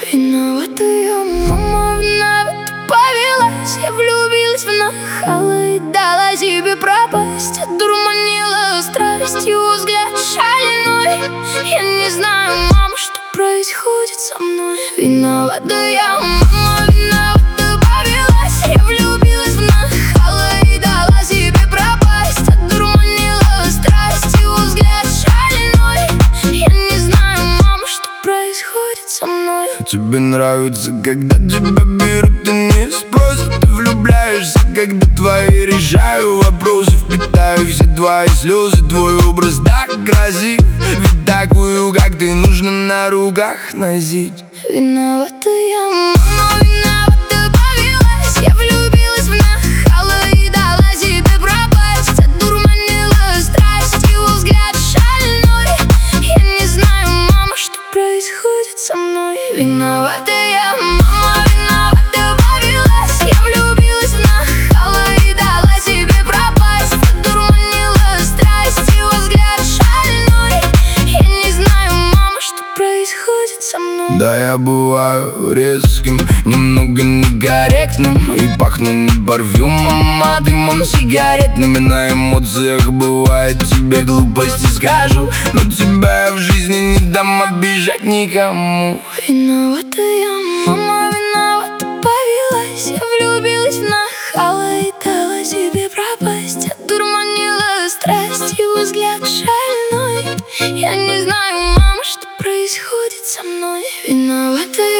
Виновата я, мама, виновата повелась. Я влюбилась в нахала и дала себе пропасть. Одурманила страстью взгляд шальной. Я не знаю, мама, что происходит со мной. Виновата я, мама, виновата повелась. Я влюбилась в нахала и дала себе пропасть. Одурманила страстью взгляд шальной. Я не знаю, мама, что происходит со мной. Тебе нравится, когда тебя берут и не спросят. Ты влюбляешься, когда твои решаю вопросы. Впитаю все твои слезы, твой образ так красив. Ведь такую, как ты, нужно на руках носить. Виновата я, мама, виновата повелась. Я влюбилась в нахала и дала себе пропасть. Одурманила страстью взгляд шальной. Я не знаю, мама, что происходит со мной. Виновата я, мама, виновата повелась. Я влюбилась в нахала и дала себе пропасть. Одурманила страстью взгляд шальной. Я не знаю, мама, что происходит со мной. Да, я бываю резким, немного некорректным. И пахну не парфюмом, а дымом сигаретным. И на эмоциях бывает тебе глупости скажу, но тебя я в жизни не дам обижать никому. Виновата я, мама, виновата повелась. Я влюбилась в нахала и дала себе пропасть. Одурманила страстью взгляд шальной. Я не знаю, мама, что происходит со мной. Виновата я.